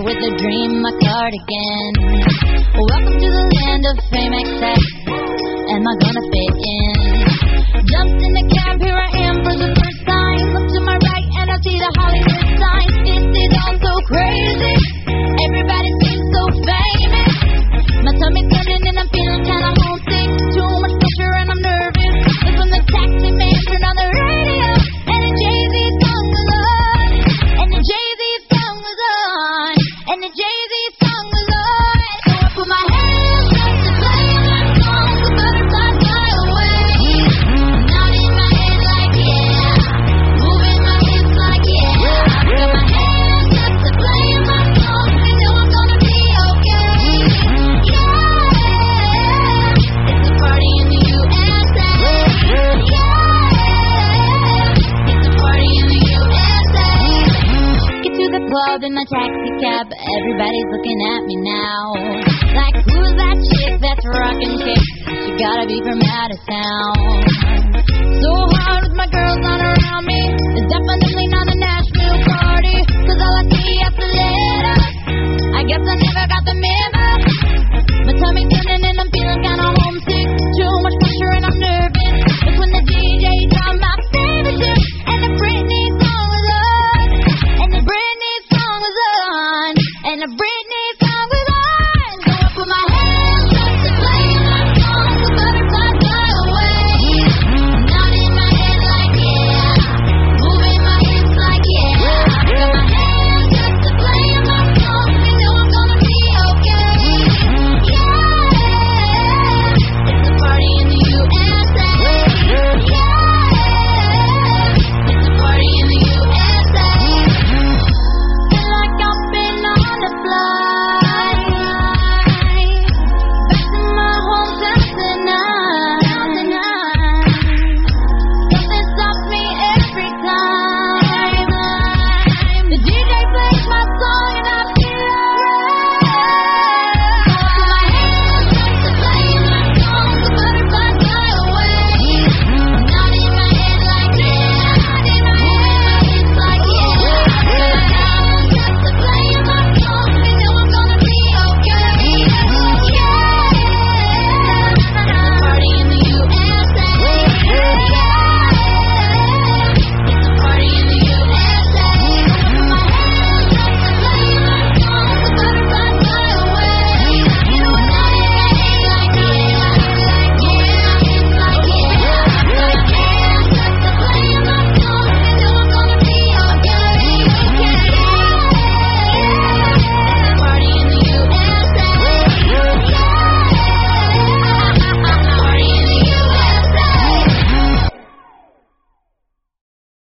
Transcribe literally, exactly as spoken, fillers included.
with a dream, my cardigan. Welcome to the land of fame excess. Am I gonna fit in? Jumped in the cab, here I am for the first time. Look to my right and I see the Hollywood sign. This is all so crazy. Everybody seems so famous. My tummy's turning and I'm feeling kinda homesick. Too much pressure and I'm nervous. But when the taxi man turned on the radio, and the Jay-Z song was on, and the Jay-Z song was on, and the Jay-Z song was on. So I put my hands up to play my song, the butterflies fly away. Nodding my head like yeah, moving my hips like yeah. Got my hands up to play my song, you know I'm gonna be okay. Yeah, it's a party in the U S A. Yeah, it's a party in the U S A. Get to the club in my taxi cab, everybody's looking at me now. Like, who's that chick that's rockin' kicks? She gotta be from out of town. So hard with my girls not around me, it's definitely